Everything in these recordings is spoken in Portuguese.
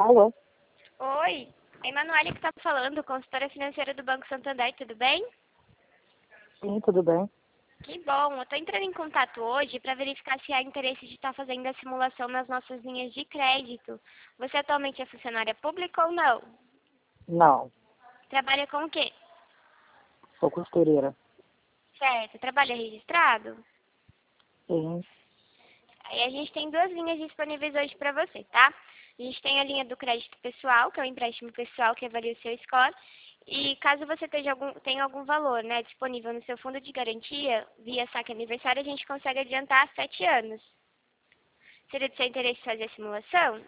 Alô? Oi, é Emanuele que está falando, consultora financeira do Banco Santander, tudo bem? Sim, tudo bem. Que bom, eu estou entrando em contato hoje para verificar se há interesse de estar fazendo a simulação nas nossas linhas de crédito. Você atualmente é funcionária pública ou não? Não, Trabalha com o quê? sou costureira. Certo, trabalha registrado? Sim. Aí a gente tem duas linhas disponíveis hoje para você, tá? A gente tem a linha do crédito pessoal, que é o empréstimo pessoal que avalia o seu score. E caso você tenha algum valor, né, disponível no seu fundo de garantia, via saque aniversário, a gente consegue adiantar 7 anos. Seria de seu interesse fazer a simulação?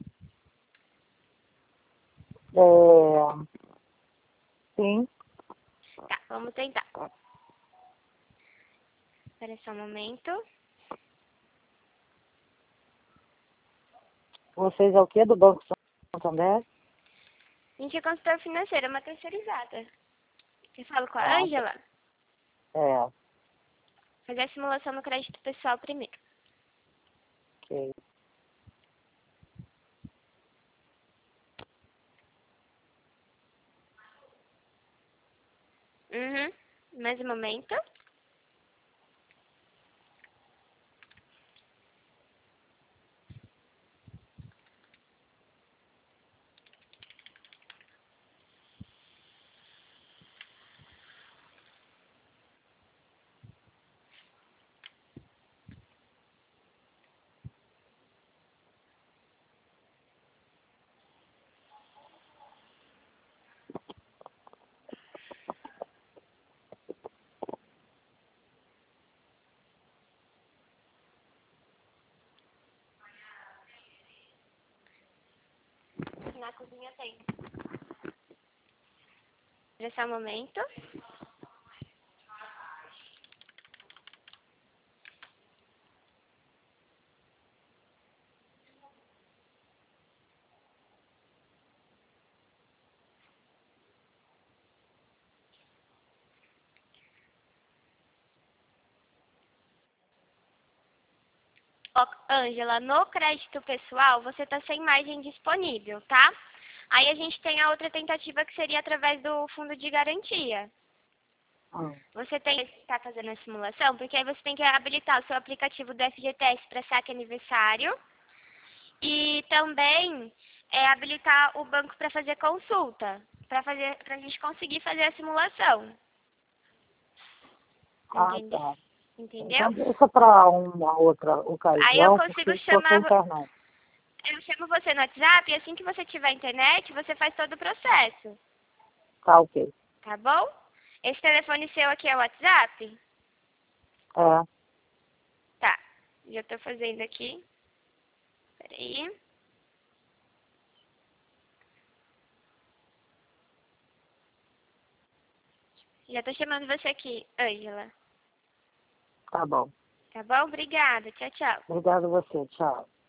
Sim. Tá, vamos tentar. Espera só um momento. Vocês é o quê do Banco Santander? A gente é consultor financeiro, é uma terceirizada. Você fala com a Ah, Ângela? é, Fazer a simulação no crédito pessoal primeiro. ok. Uhum. Mais um momento. Na cozinha tem. Espera só um momento. Ó, Ângela, no crédito pessoal, você está sem margem disponível, tá? Aí a gente tem a outra tentativa que seria através do fundo de garantia. Ah, Você tem que estar fazendo a simulação, porque aí você tem que habilitar o seu aplicativo do FGTS para saque aniversário e também habilitar o banco para fazer consulta, para a gente conseguir fazer a simulação. Entende? tá. Entendeu? Então deixa para uma outra Aí eu ocasião, porque consigo estou sem chamar. internet. Eu chamo você no WhatsApp e assim que você tiver internet, você faz todo o processo. Tá, ok. Tá bom? Esse telefone seu aqui é o WhatsApp? É, Tá. Já tô fazendo aqui. Peraí. Já tô chamando você aqui, Ângela. tá bom. Tá bom? Obrigada. Tchau, tchau. Obrigado a você. Tchau.